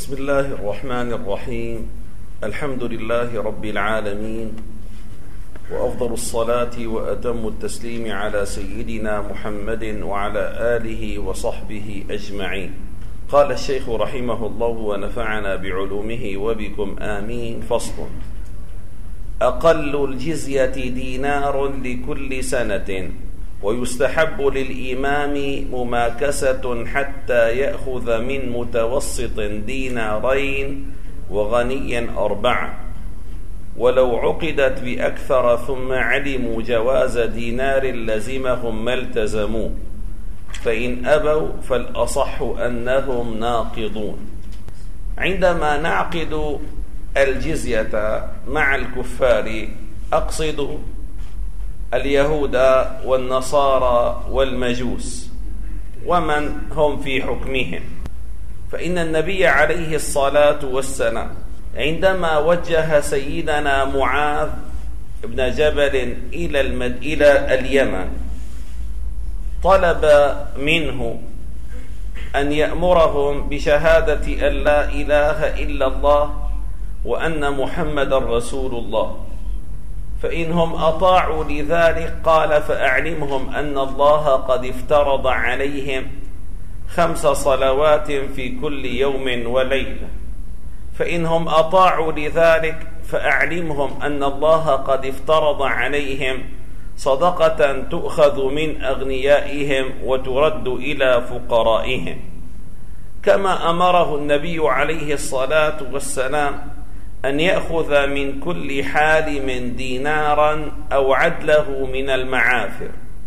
بسم الله الرحمن الرحيم. الحمد لله رب العالمين، وأفضل الصلاة وأتم التسليم على سيدنا محمد وعلى آله وصحبه أجمعين. قال الشيخ رحمه الله ونفعنا بعلومه وبكم آمين. فصل: أقل الجزية دينار لكل سنة، ويستحب للإمام مماكسة حتى يأخذ من متوسط دينارين وغني 4، ولو عقدت بأكثر ثم علموا جواز دينار لزمهم ما التزموا، فإن أبوا فالأصح أنهم ناقضون. عندما نعقد الجزية مع الكفار أقصد اليهود والنصارى والمجوس ومن هم في حكمهم، فإن النبي عليه الصلاة والسلام عندما وجه سيدنا معاذ بن جبل إلى اليمن طلب منه أن يأمرهم بشهادة أن لا إله إلا الله وأن محمد رسول الله، فإنهم أطاعوا لذلك قال: فأعلمهم أن الله قد افترض عليهم 5 صلوات في كل يوم وليلة، فإنهم أطاعوا لذلك فأعلمهم أن الله قد افترض عليهم صدقة تؤخذ من أغنيائهم وترد إلى فقرائهم، كما أمره النبي عليه الصلاة والسلام أن يأخذ من كل حالم دينارا أو عدله من المعافر.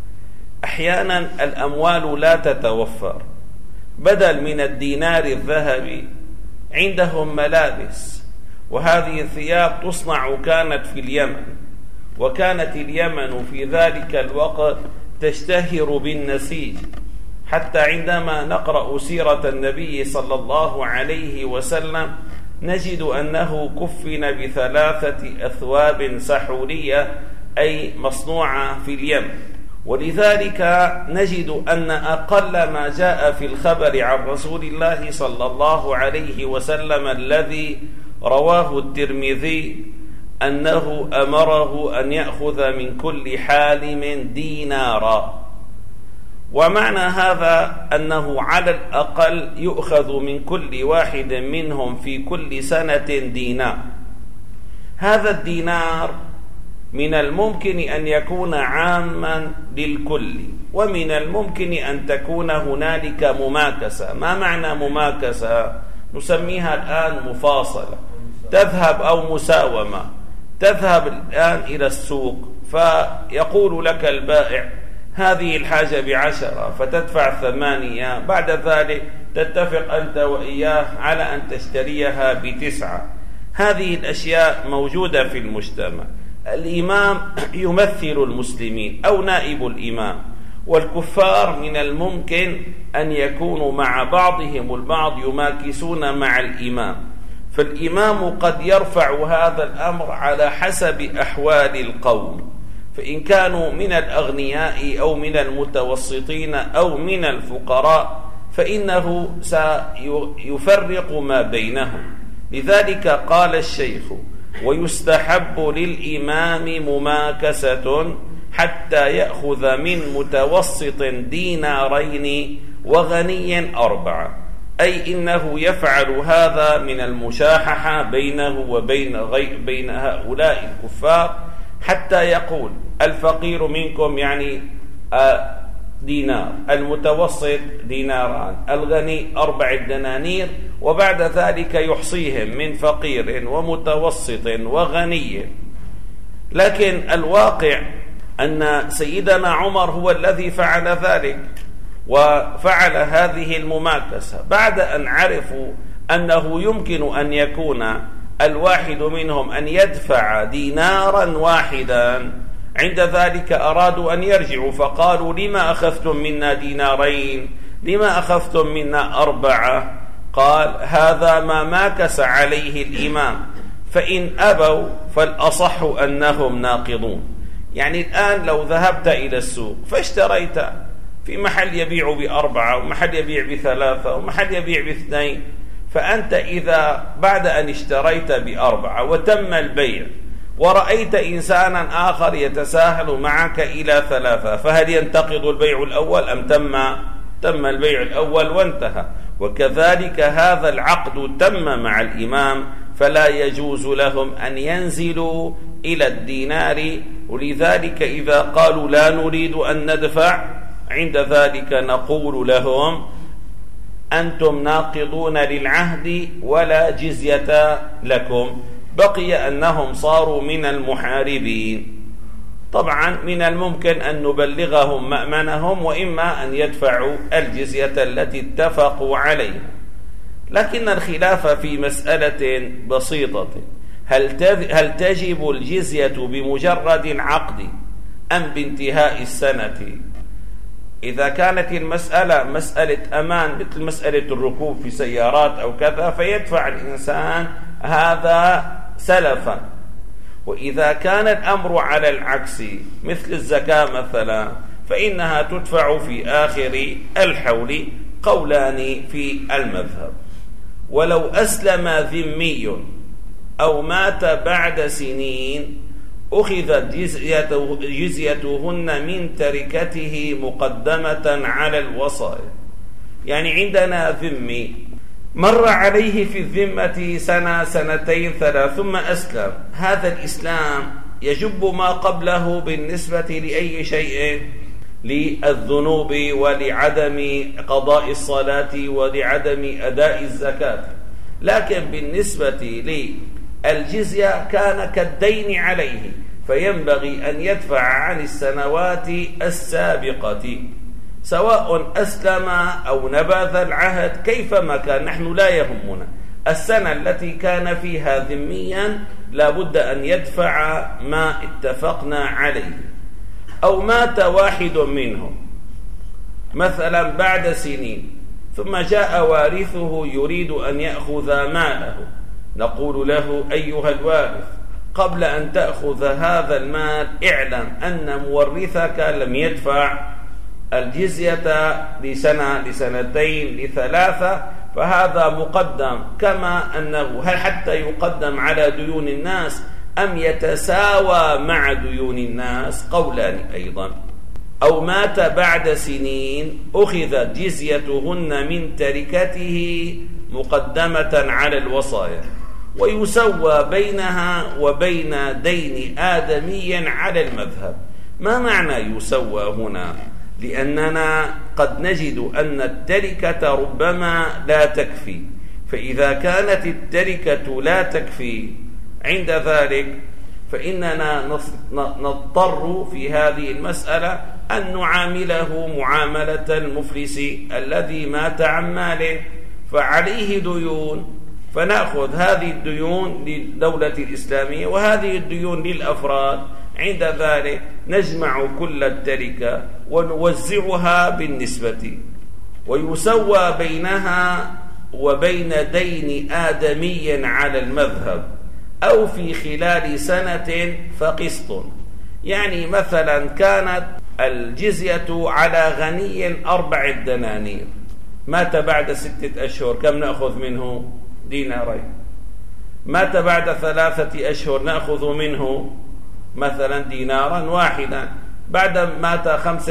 أحيانا الأموال لا تتوفر، بدل من الدينار الذهبي عندهم ملابس، وهذه الثياب تصنع كانت في اليمن، وكانت اليمن في ذلك الوقت تشتهر بالنسيج، حتى عندما نقرأ سيرة النبي صلى الله عليه وسلم نجد أنه كفن ب3 أثواب سحورية أي مصنوعة في اليمن. ولذلك نجد أن أقل ما جاء في الخبر عن رسول الله صلى الله عليه وسلم الذي رواه الترمذي أنه أمره أن يأخذ من كل حالم دينارا، ومعنى هذا أنه على الأقل يؤخذ من كل واحد منهم في كل سنة دينار. هذا الدينار من الممكن أن يكون عاما للكل، ومن الممكن أن تكون هنالك مماكسة. ما معنى مماكسة؟ نسميها الآن مفاصلة، تذهب أو مساومة. تذهب الآن إلى السوق فيقول لك البائع: هذه الحاجة ب10، فتدفع 8، بعد ذلك تتفق أنت وإياه على أن تشتريها ب9. هذه الأشياء موجودة في المجتمع. الإمام يمثل المسلمين أو نائب الإمام، والكفار من الممكن أن يكونوا مع بعضهم البعض يماكسون مع الإمام، فالإمام قد يرفع هذا الأمر على حسب أحوال القوم، فإن كانوا من الأغنياء أو من المتوسطين أو من الفقراء فإنه سيفرق ما بينهم. لذلك قال الشيخ: ويستحب للإمام مماكسة حتى يأخذ من متوسط دينارين وغني 4، أي إنه يفعل هذا من المشاححة بينه وبين هؤلاء الكفار، حتى يقول: الفقير منكم يعني دينار، المتوسط ديناران، الغني 4 دنانير، وبعد ذلك يحصيهم من فقير ومتوسط وغني. لكن الواقع أن سيدنا عمر هو الذي فعل ذلك، وفعل هذه المماكسة بعد أن عرفوا أنه يمكن أن يكون الواحد منهم أن يدفع دينارا واحدا. عند ذلك أرادوا أن يرجعوا فقالوا: لما أخذتم منا دينارين؟ لما أخذتم منا 4؟ قال: هذا ما ماكس عليه الإمام، فإن أبوا فالأصح أنهم ناقضون. يعني الآن لو ذهبت إلى السوق فاشتريت في محل يبيع ب4 ومحل يبيع ب3 ومحل يبيع ب2، فأنت إذا بعد أن اشتريت ب4 وتم البيع ورأيت إنسانا آخر يتساهل معك إلى 3، فهل ينتقض البيع الأول أم تم البيع الأول وانتهى؟ وكذلك هذا العقد تم مع الإمام، فلا يجوز لهم أن ينزلوا إلى الدينار. ولذلك إذا قالوا لا نريد أن ندفع، عند ذلك نقول لهم أنتم ناقضون للعهد ولا جزية لكم. بقي أنهم صاروا من المحاربين. طبعا من الممكن أن نبلغهم مأمنهم، وإما أن يدفعوا الجزية التي اتفقوا عليها. لكن الخلاف في مسألة بسيطة: هل تجب الجزية بمجرد العقد أم بانتهاء السنة؟ إذا كانت المسألة مسألة أمان مثل مسألة الركوب في سيارات أو كذا فيدفع الإنسان هذا سلفا. وإذا كان الأمر على العكس مثل الزكاة مثلا فإنها تدفع في آخر الحول، قولان في المذهب. ولو أسلم ذمي أو مات بعد سنين أخذت جزيتهن من تركته مقدمة على الوصايا. يعني عندنا ذمي مر عليه في الذمة سنة، سنتين، 3 ثم أسلم. هذا الإسلام يجب ما قبله بالنسبة لأي شيء، للذنوب ولعدم قضاء الصلاة ولعدم أداء الزكاة. لكن بالنسبة للجزية كان كالدين عليه، فينبغي أن يدفع عن السنوات السابقة سواء أسلم أو نبذ العهد كيفما كان. نحن لا يهمنا السنة التي كان فيها ذميا، لا بد أن يدفع ما اتفقنا عليه. أو مات واحد منهم مثلا بعد سنين ثم جاء وارثه يريد أن يأخذ ماله، نقول له أيها الوارث قبل أن تأخذ هذا المال اعلم أن مورثك لم يدفع الجزية لسنة، لسنتين، ل3، فهذا مقدم. كما أنه هل حتى يقدم على ديون الناس أم يتساوى مع ديون الناس؟ قولان أيضا. أو مات بعد سنين أخذت جزيتهن من تركته مقدمة على الوصايا، ويسوى بينها وبين دين آدمي على المذهب. ما معنى يسوى هنا؟ لأننا قد نجد أن التركة ربما لا تكفي، فإذا كانت التركة لا تكفي عند ذلك فإننا نضطر في هذه المسألة أن نعامله معاملة المفلس الذي مات عن ماله فعليه ديون، فنأخذ هذه الديون للدولة الإسلامية وهذه الديون للأفراد. عند ذلك نجمع كل التركة ونوزعها بالنسبة، ويسوى بينها وبين دين آدمي على المذهب، أو في خلال سنة فقسط. يعني مثلا كانت الجزية على غني 4 دنانير، مات بعد 6 أشهر، كم نأخذ منه؟ 2 دينار. مات بعد 3 أشهر نأخذ منه مثلا 1 دينارا واحدا. بعد مات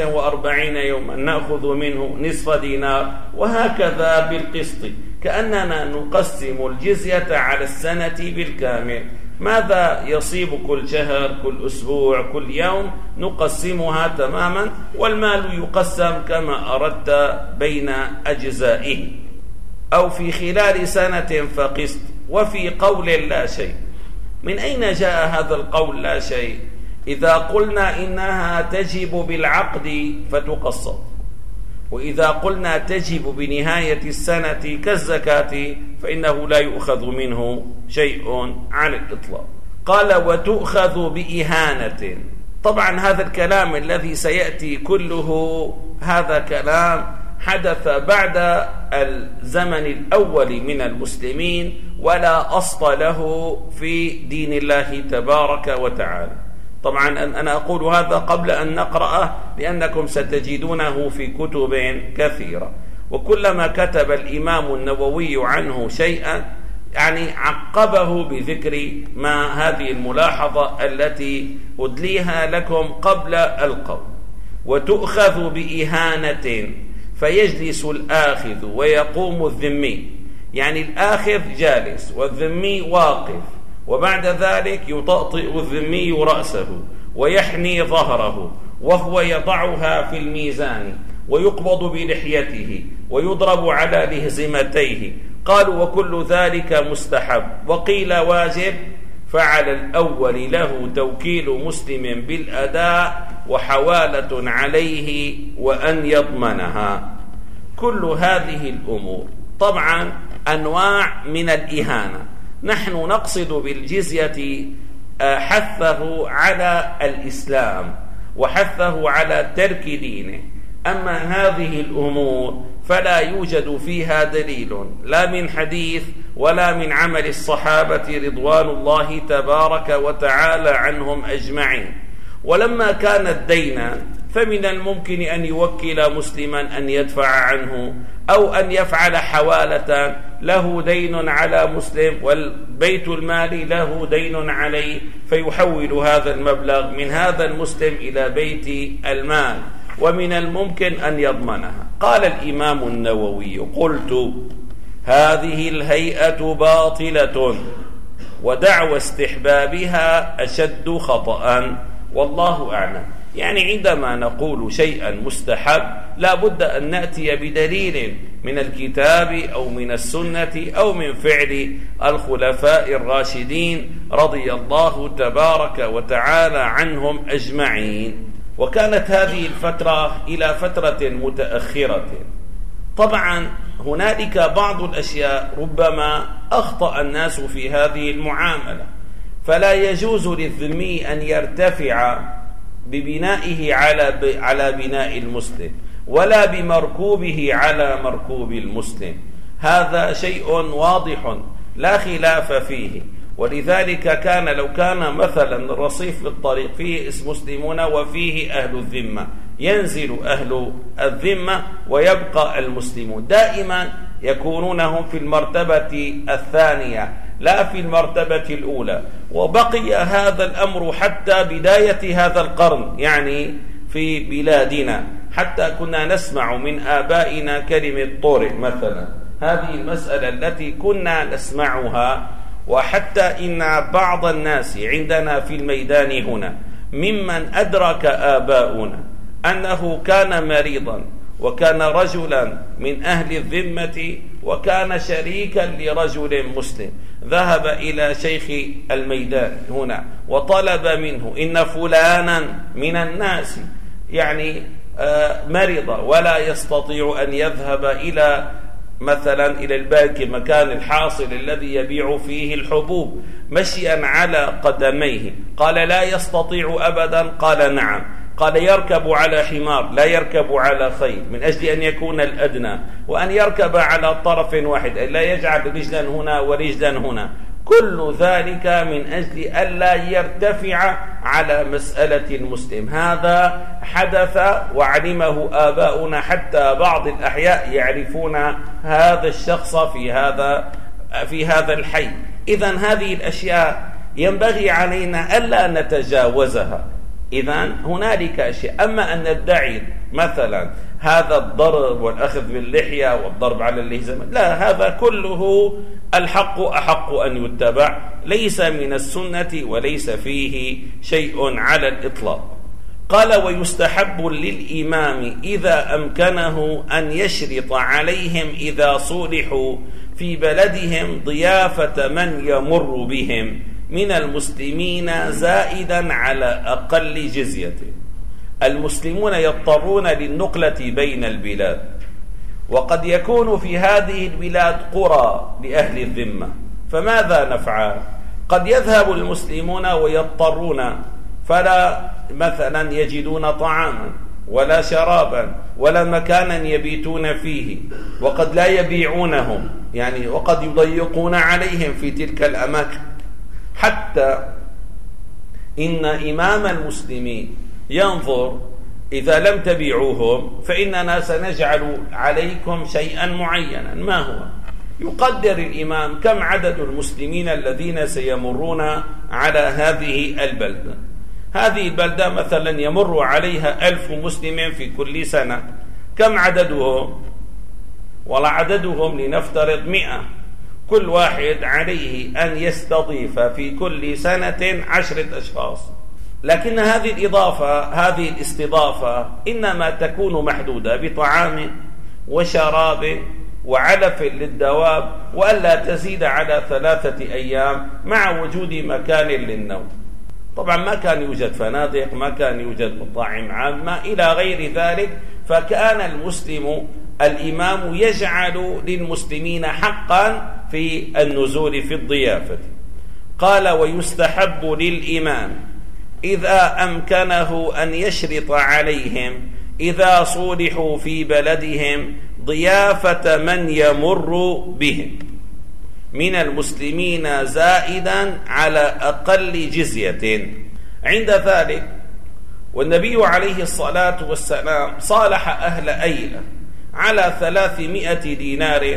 45 يوما نأخذ منه نصف دينار، وهكذا بالقسط. كأننا نقسم الجزية على السنة بالكامل. ماذا يصيب كل شهر، كل أسبوع، كل يوم، نقسمها تماما، والمال يقسم كما أردت بين أجزائه. أو في خلال سنة فقسط. وفي قول لا شيء، من أين جاء هذا القول لا شيء؟ إذا قلنا إنها تجب بالعقد فتقسط، وإذا قلنا تجب بنهاية السنة كالزكاة فإنه لا يؤخذ منه شيء على الإطلاق. قال وتؤخذ بإهانة. طبعا هذا الكلام الذي سيأتي كله هذا كلام حدث بعد الزمن الأول من المسلمين، ولا أصل له في دين الله تبارك وتعالى. طبعا أنا أقول هذا قبل أن نقرأه لأنكم ستجدونه في كتب كثيرة. وكلما كتب الإمام النووي عنه شيئا يعني عقبه بذكر ما هذه الملاحظة التي أدليها لكم قبل القول. وتؤخذ بإهانة فيجلس الآخذ ويقوم الذمي، يعني الآخذ جالس والذمي واقف، وبعد ذلك يطأطئ الذمي رأسه ويحني ظهره وهو يضعها في الميزان، ويقبض بلحيته ويضرب على لهزمتيه. قالوا وكل ذلك مستحب، وقيل واجب، فعلى الأول له توكيل مسلم بالأداء وحوالة عليه وأن يضمنها. كل هذه الأمور طبعا أنواع من الإهانة. نحن نقصد بالجزية حثه على الإسلام وحثه على ترك دينه. أما هذه الأمور فلا يوجد فيها دليل لا من حديث ولا من عمل الصحابة رضوان الله تبارك وتعالى عنهم أجمعين. ولما كان الدين فمن الممكن أن يوكل مسلما أن يدفع عنه، أو أن يفعل حوالة له دين على مسلم والبيت المال له دين عليه، فيحول هذا المبلغ من هذا المسلم إلى بيت المال، ومن الممكن أن يضمنها. قال الإمام النووي: قلت هذه الهيئة باطلة، ودعوى استحبابها أشد خطأ، والله أعلم. يعني عندما نقول شيئا مستحب لا بد أن نأتي بدليل من الكتاب أو من السنة أو من فعل الخلفاء الراشدين رضي الله تبارك وتعالى عنهم أجمعين. وكانت هذه الفترة إلى فترة متأخرة. طبعا هنالك بعض الأشياء ربما أخطأ الناس في هذه المعاملة، فلا يجوز للذمي أن يرتفع ببنائه على بناء المسلم، ولا بمركوبه على مركوب المسلم. هذا شيء واضح لا خلاف فيه. ولذلك كان لو كان مثلا الرصيف في الطريق فيه اسم مسلمون وفيه أهل الذمة، ينزل أهل الذمة ويبقى المسلمون. دائما يكونون هم في المرتبة الثانية لا في المرتبة الأولى. وبقي هذا الأمر حتى بداية هذا القرن، يعني في بلادنا، حتى كنا نسمع من آبائنا كلمة طارئ مثلا. هذه المسألة التي كنا نسمعها. وحتى إن بعض الناس عندنا في الميدان هنا ممن أدرك آباؤنا أنه كان مريضا وكان رجلا من أهل الذمة وكان شريكا لرجل مسلم، ذهب إلى شيخ الميدان هنا وطلب منه إن فلانا من الناس يعني مرض ولا يستطيع أن يذهب إلى مثلا إلى البنك مكان الحاصل الذي يبيع فيه الحبوب مشيا على قدميه. قال لا يستطيع أبدا. قال نعم. قال يركب على حمار لا يركب على خيل من أجل أن يكون الأدنى، وأن يركب على طرف واحد لا يجعل رجلا هنا ورجلا هنا. كل ذلك من أجل ألا يرتفع على مسألة المسلم. هذا حدث وعلمه آباؤنا، حتى بعض الأحياء يعرفون هذا الشخص في هذا الحي. إذن هذه الأشياء ينبغي علينا ألا نتجاوزها. إذن هنالك أشياء. أما أن ندعي مثلا هذا الضرب والأخذ باللحية والضرب على اللهزمة، لا، هذا كله الحق أحق أن يتبع، ليس من السنة وليس فيه شيء على الإطلاق. قال ويستحب للإمام إذا أمكنه أن يشرط عليهم إذا صولحوا في بلدهم ضيافة من يمر بهم من المسلمين زائدا على أقل جزية. المسلمون يضطرون للنقلة بين البلاد، وقد يكون في هذه البلاد قرى لأهل الذمة، فماذا نفعل؟ قد يذهب المسلمون ويضطرون فلا مثلا يجدون طعاما ولا شرابا ولا مكانا يبيتون فيه، وقد لا يبيعونهم يعني، وقد يضيقون عليهم في تلك الأماكن، حتى إن إمام المسلمين ينظر إذا لم تبيعوهم فإننا سنجعل عليكم شيئا معينا. ما هو؟ يقدر الإمام كم عدد المسلمين الذين سيمرون على هذه البلدة. هذه البلدة مثلا يمر عليها 1000 مسلم في كل سنة، كم عددهم؟ ولا عددهم لنفترض 100، كل واحد عليه أن يستضيف في كل سنة 10 أشخاص. لكن هذه الاستضافة إنما تكون محدودة بطعام وشراب وعلف للدواب، وألا تزيد على 3 أيام مع وجود مكان للنوم. طبعا ما كان يوجد فنادق، ما كان يوجد مطاعم عامة إلى غير ذلك. فكان الإمام يجعل للمسلمين حقا في النزول في الضيافة. قال: ويستحب للإمام إذا أمكنه أن يشرط عليهم إذا صولحوا في بلدهم ضيافة من يمر بهم من المسلمين زائدا على أقل جزية. عند ذلك والنبي عليه الصلاة والسلام صالح أهل أيلة على 300 دينار،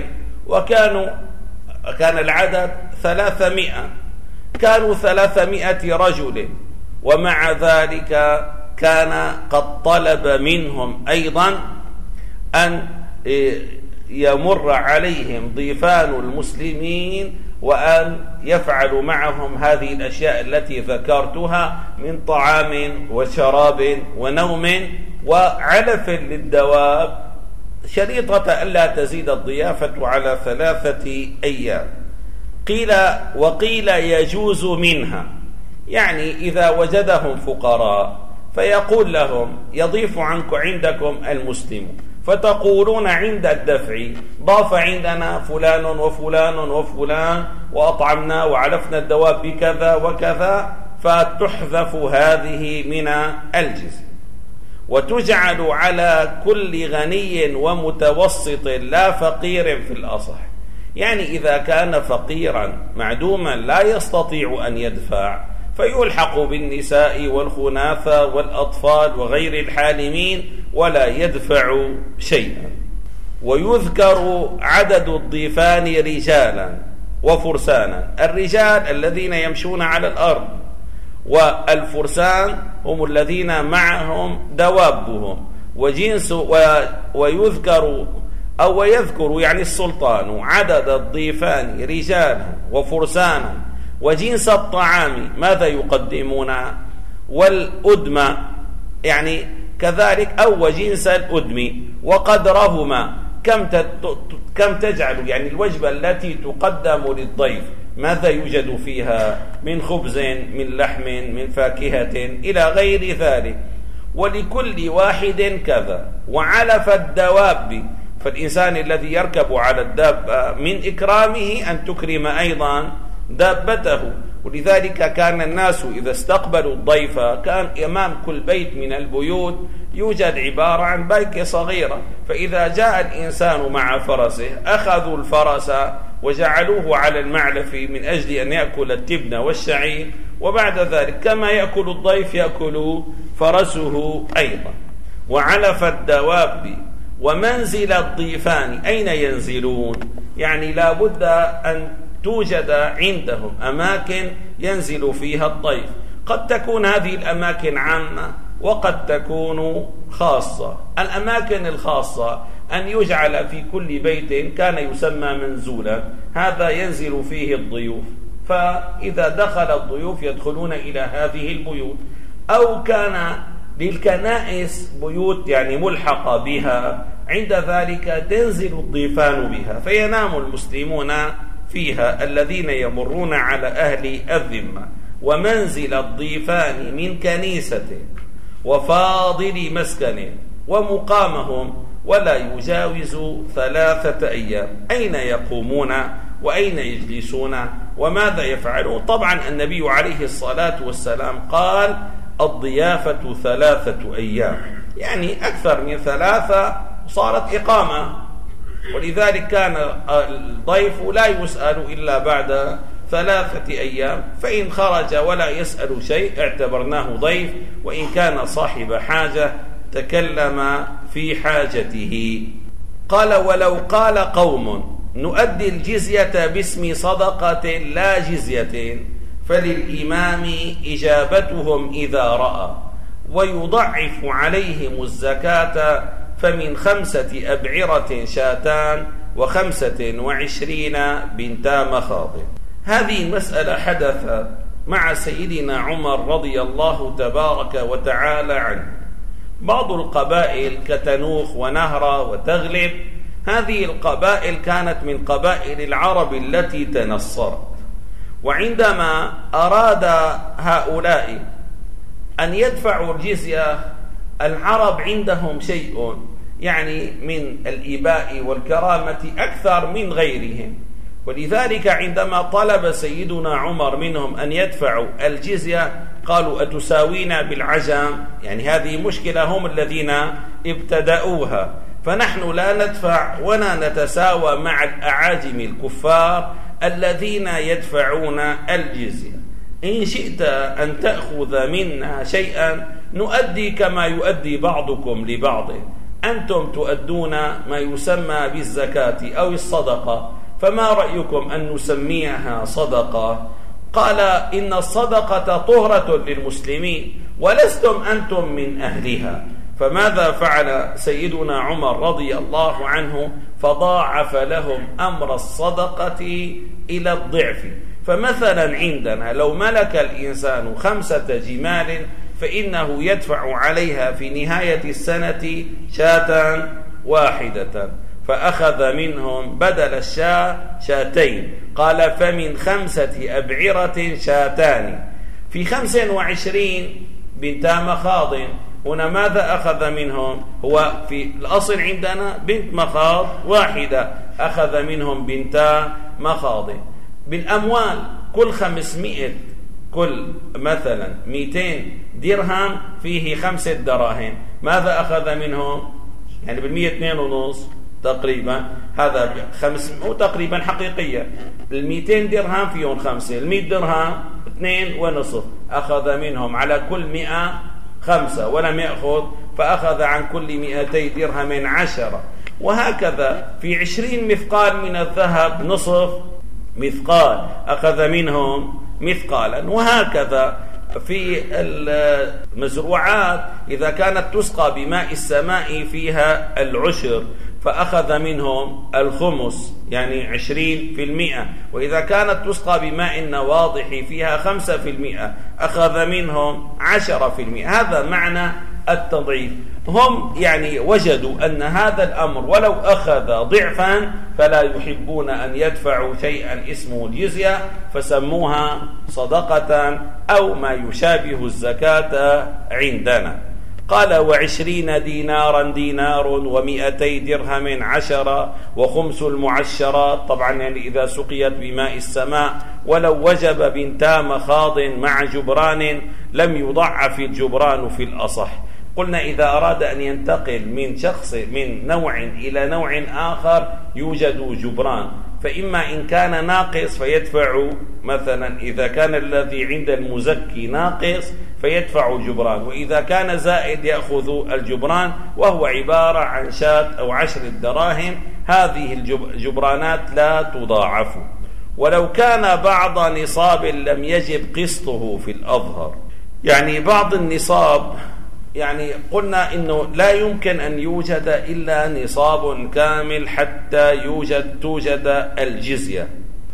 كان العدد 300، كانوا 300 رجل، ومع ذلك كان قد طلب منهم أيضا أن يمر عليهم ضيفان المسلمين وأن يفعلوا معهم هذه الأشياء التي ذكرتها من طعام وشراب ونوم وعلف للدواب، شريطة ألا تزيد الضيافة على 3 أيام. وقيل يجوز منها، يعني إذا وجدهم فقراء فيقول لهم: يضيف عندكم المسلم، فتقولون عند الدفع: ضاف عندنا فلان وفلان وفلان وأطعمنا وعلفنا الدواب بكذا وكذا، فتحذف هذه من الجزية وتجعل على كل غني ومتوسط لا فقير في الأصح. يعني إذا كان فقيرا معدوما لا يستطيع أن يدفع فيلحق بالنساء والخناثى والأطفال وغير الحالمين ولا يدفع شيئا. ويذكر عدد الضيفان رجالا وفرسانا، الرجال الذين يمشون على الأرض، والفرسان هم الذين معهم دوابهم، ويذكر يعني السلطان عدد الضيفان رجالا وفرسانا وجنس الطعام ماذا يقدمون، والأدم يعني كذلك وجنس الأدم وقدرهما كم تجعل، يعني الوجبة التي تقدم للضيف ماذا يوجد فيها من خبز، من لحم، من فاكهة إلى غير ذلك، ولكل واحد كذا. وعلف الدواب، فالإنسان الذي يركب على الدابة من إكرامه أن تكرم أيضا دابته. ولذلك كان الناس إذا استقبلوا الضيف كان أمام كل بيت من البيوت يوجد عبارة عن بيكة صغيرة، فإذا جاء الإنسان مع فرسه أخذوا الفرس وجعلوه على المعلف من أجل أن يأكل التبن والشعير، وبعد ذلك كما يأكل الضيف يأكل فرسه أيضا. وعلف الدواب. ومنزل الضيفان أين ينزلون؟ يعني لا بد أن توجد عندهم أماكن ينزل فيها الضيف، قد تكون هذه الأماكن عامة وقد تكون خاصة. الأماكن الخاصة أن يجعل في كل بيت كان يسمى منزولا، هذا ينزل فيه الضيوف، فإذا دخل الضيوف يدخلون إلى هذه البيوت. أو كان للكنائس بيوت يعني ملحقة بها، عند ذلك تنزل الضيفان بها فينام المسلمون فيها الذين يمرون على أهل الذمة. ومنزل الضيفان من كنيسة وفاضل مسكن ومقامهم ولا يجاوز 3 أيام. أين يقومون وأين يجلسون وماذا يفعلون؟ طبعا النبي عليه الصلاة والسلام قال الضيافة 3 أيام، يعني أكثر من 3 صارت إقامة، ولذلك كان الضيف لا يسأل إلا بعد 3 أيام، فإن خرج ولا يسأل شيء اعتبرناه ضيف، وإن كان صاحب حاجة تكلم في حاجته. قال: ولو قال قوم نؤدي الجزية باسم صدقة لا جزية فللإمام إجابتهم إذا رأى، ويضعف عليهم الزكاة، فمن 5 أبعرة شاتان 25 بنتا مخاض. هذه المسألة حدثت مع سيدنا عمر رضي الله تبارك وتعالى عنه. بعض القبائل كتنوخ ونهرة وتغلب، هذه القبائل كانت من قبائل العرب التي تنصرت، وعندما أراد هؤلاء أن يدفعوا الجزية، العرب عندهم شيء يعني من الإباء والكرامة أكثر من غيرهم، ولذلك عندما طلب سيدنا عمر منهم أن يدفعوا الجزية قالوا: أتساوينا بالعجم؟ يعني هذه مشكلة هم الذين ابتدأوها، فنحن لا ندفع ولا نتساوى مع الأعاجم الكفار الذين يدفعون الجزية. إن شئت أن تأخذ منا شيئا نؤدي كما يؤدي بعضكم لبعض، أنتم تؤدون ما يسمى بالزكاة أو الصدقة، فما رأيكم أن نسميها صدقة؟ قال: إن الصدقة طهرة للمسلمين ولستم أنتم من أهلها. فماذا فعل سيدنا عمر رضي الله عنه؟ فضاعف لهم أمر الصدقة إلى الضعف. فمثلا عندنا لو ملك الإنسان 5 جمال فإنه يدفع عليها في نهاية السنة شاة واحدة، فأخذ منهم بدل الشاة 2. قال: فمن 5 أبعرة شاتان في 25 بنتا مخاض. هنا ماذا أخذ منهم؟ هو في الأصل عندنا بنت مخاض واحدة، أخذ منهم بنتا مخاض. بالأموال كل 500، كل مثلا 200 درهم فيه 5 دراهم، ماذا أخذ منهم؟ يعني بالمية 2.5 تقريبا، هذا 500 تقريبا حقيقية. 200 درهم فيهم 5، 100 درهم 2.5، أخذ منهم على كل 100 5 ولم يأخذ، فأخذ عن كل 200 درهم 10. وهكذا في 20 مثقال من الذهب نصف مثقال، أخذ منهم مثقالا. وهكذا في المزروعات إذا كانت تسقى بماء السماء فيها العشر، فأخذ منهم الخمس يعني 20%. وإذا كانت تسقى بماء النواضح فيها 5% أخذ منهم 10%. هذا معنى التضعيف. هم يعني وجدوا أن هذا الأمر ولو أخذ ضعفا فلا يحبون أن يدفعوا شيئا اسمه الجزية، فسموها صدقة أو ما يشابه الزكاة عندنا. قال: 20 دينارا دينار، 200 درهم 10، وخمس المعشرات. طبعا يعني إذا سقيت بماء السماء. ولو وجب بنتا مخاض مع جبران لم يضعف الجبران في الأصح. قلنا إذا أراد أن ينتقل من شخص من نوع إلى نوع آخر يوجد جبران، فإما إن كان ناقص فيدفع، مثلا إذا كان الذي عند المزكي ناقص فيدفع جبران، وإذا كان زائد يأخذ الجبران، وهو عبارة عن شاة أو 10 دراهم. هذه الجبرانات لا تضاعف. ولو كان بعض نصاب لم يجب قسطه في الأظهر، يعني بعض النصاب، يعني قلنا إنه لا يمكن أن يوجد إلا نصاب كامل حتى توجد الجزية.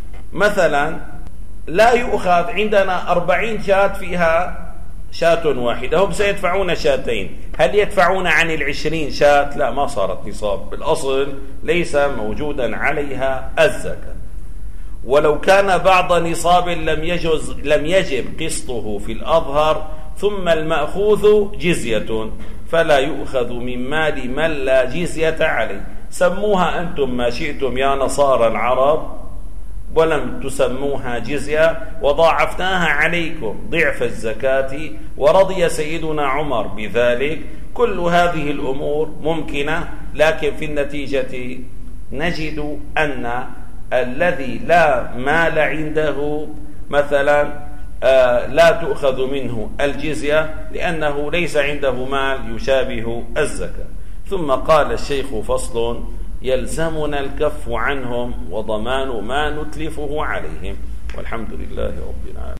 مثلا لا يؤخذ عندنا 40 شاة فيها شاة واحدة، هم سيدفعون 2، هل يدفعون عن 20 شاة؟ لا، ما صارت نصاب، بالأصل ليس موجودا عليها الزكاة. ولو كان بعض نصاب لم يجب قسطه في الأظهر ثم المأخوذ جزية، فلا يؤخذ من مال من لا جزية عليه. سموها أنتم ما شئتم يا نصارى العرب، ولم تسموها جزية، وضاعفناها عليكم ضعف الزكاة، ورضي سيدنا عمر بذلك. كل هذه الأمور ممكنة، لكن في النتيجة نجد أن الذي لا مال عنده مثلا لا تؤخذ منه الجزية لأنه ليس عنده مال يشابه الزكاة. ثم قال الشيخ: فصل: يلزمنا الكف عنهم وضمان ما نتلفه عليهم. والحمد لله رب العالمين.